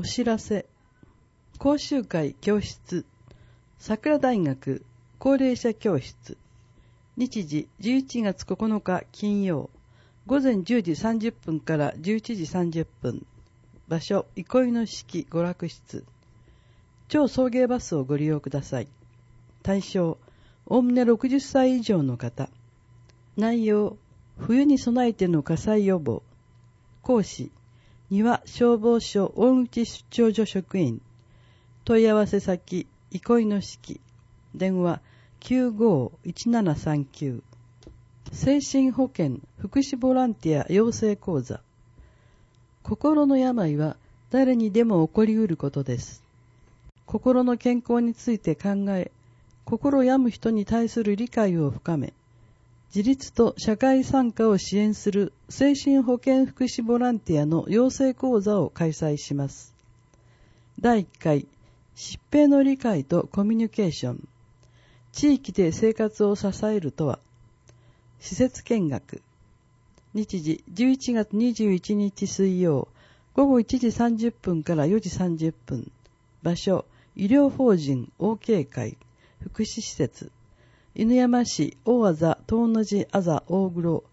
お知らせ。講習会教室。桜大学高齢者教室。日時11月9日金曜。午前10時30分から11時30分。場所、憩いの式娯楽室。超送迎バスをご利用ください。対象、おおむね60歳以上の方。内容、冬に備えての火災予防。講師、庭消防署大口出張所職員。問い合わせ先、憩いの式。電話、951739。精神保健福祉ボランティア養成講座。心の病は誰にでも起こりうることです。心の健康について考え、心を病む人に対する理解を深め、自立と社会参加を支援する精神保健福祉ボランティアの養成講座を開催します。第1回、疾病の理解とコミュニケーション。地域で生活を支えるとは。施設見学。日時11月21日水曜、午後1時30分から4時30分。場所、医療法人 OK 会、福祉施設。犬山市大字東の字あざ大黒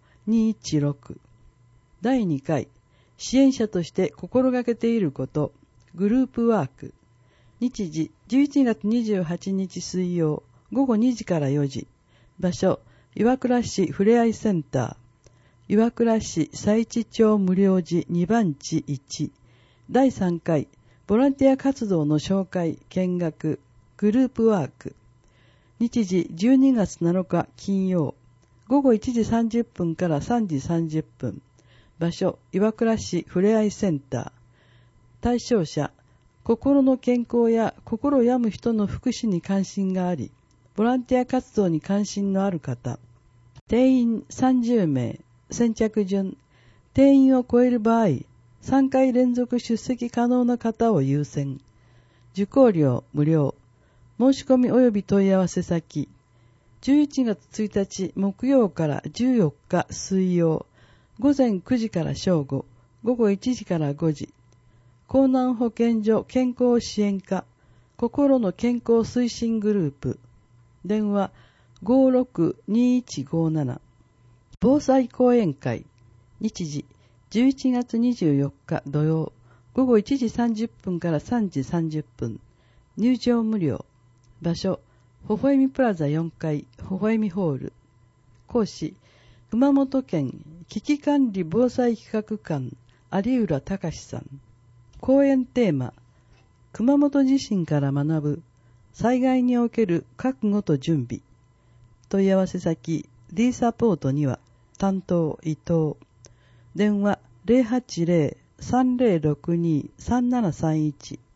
216。第2回、支援者として心がけていること、グループワーク。日時11月28日水曜、午後2時から4時。場所、岩倉市ふれあいセンター。岩倉市佐一町無料寺2番地1。第3回、ボランティア活動の紹介、見学、グループワーク。日時12月7日金曜、午後1時30分から3時30分。場所、岩倉市ふれあいセンター。対象者、心の健康や心を病む人の福祉に関心があり、ボランティア活動に関心のある方。定員30名、先着順。定員を超える場合、3回連続出席可能な方を優先。受講料無料。申し込み及び問い合わせ先。11月1日木曜から14日水曜。午前9時から正午。午後1時から5時。江南保健所健康支援課。心の健康推進グループ。電話 562157。防災講演会。日時11月24日土曜。午後1時30分から3時30分。入場無料。場所、微笑みプラザ4階、微笑みホール。講師、熊本県危機管理防災企画官、有浦隆さん。講演テーマ、熊本地震から学ぶ、災害における覚悟と準備。問い合わせ先、D サポートには、担当伊藤。電話 080-3062-3731。